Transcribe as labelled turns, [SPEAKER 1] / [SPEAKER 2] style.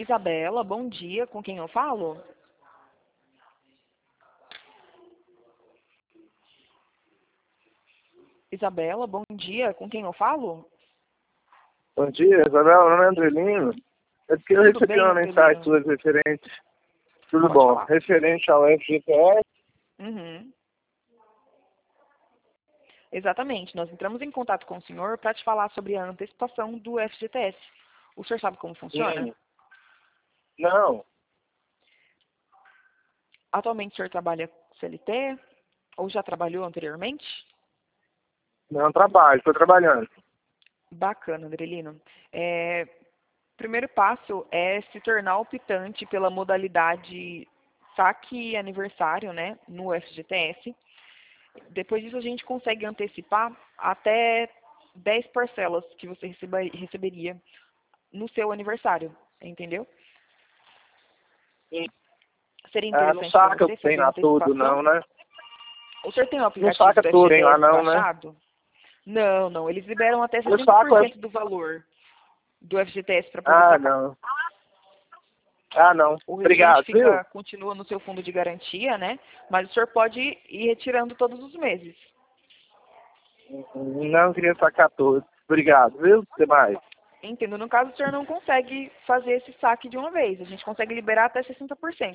[SPEAKER 1] Isabela, bom dia. Com quem eu falo? Isabela, bom dia. Com quem eu falo?
[SPEAKER 2] Bom dia, Isabel. Meu nome é Andrelino. É porque eu
[SPEAKER 1] Tudo
[SPEAKER 2] recebi
[SPEAKER 1] bem,
[SPEAKER 2] uma mensagem
[SPEAKER 1] Andrelino?
[SPEAKER 2] sua referente. Tudo
[SPEAKER 1] Pode
[SPEAKER 2] bom.
[SPEAKER 1] falar.
[SPEAKER 2] Referente ao FGTS.
[SPEAKER 1] Uhum. Exatamente. Nós entramos em contato com o senhor para te falar sobre a antecipação do FGTS. O senhor sabe como funciona?
[SPEAKER 2] Não,
[SPEAKER 1] Atualmente o senhor trabalha CLT ou já trabalhou anteriormente?
[SPEAKER 2] não trabalho, estou trabalhando.
[SPEAKER 1] Bacana, Andrelino. Primeiro passo é se tornar optante pela modalidade saque aniversário, né, no FGTS. Depois disso, a gente consegue antecipar até 10 parcelas que você receberia no seu aniversário, entendeu?
[SPEAKER 2] Sim.
[SPEAKER 1] Seria
[SPEAKER 2] Ah, não
[SPEAKER 1] interessante para
[SPEAKER 2] saca
[SPEAKER 1] você
[SPEAKER 2] tem
[SPEAKER 1] fazer a
[SPEAKER 2] lá tudo, não,
[SPEAKER 1] antecipação?
[SPEAKER 2] né?
[SPEAKER 1] O senhor tem o
[SPEAKER 2] Não
[SPEAKER 1] aplicativo
[SPEAKER 2] saca
[SPEAKER 1] do
[SPEAKER 2] tudo, hein, lá
[SPEAKER 1] FGTS
[SPEAKER 2] não, né?
[SPEAKER 1] baixado? Não, não. Eles liberam até
[SPEAKER 2] Eu saco.
[SPEAKER 1] 60% do valor do FGTS para poder
[SPEAKER 2] Ah,
[SPEAKER 1] sacar.
[SPEAKER 2] não. Ah, não.
[SPEAKER 1] O restante
[SPEAKER 2] Obrigado, viu?
[SPEAKER 1] continua no seu fundo de garantia, né? Mas o senhor pode ir retirando todos os meses.
[SPEAKER 2] Não queria sacar tudo. Obrigado, viu? Até mais.
[SPEAKER 1] Entendo. No caso, o senhor não consegue fazer esse saque de uma vez. A gente consegue liberar até 60%.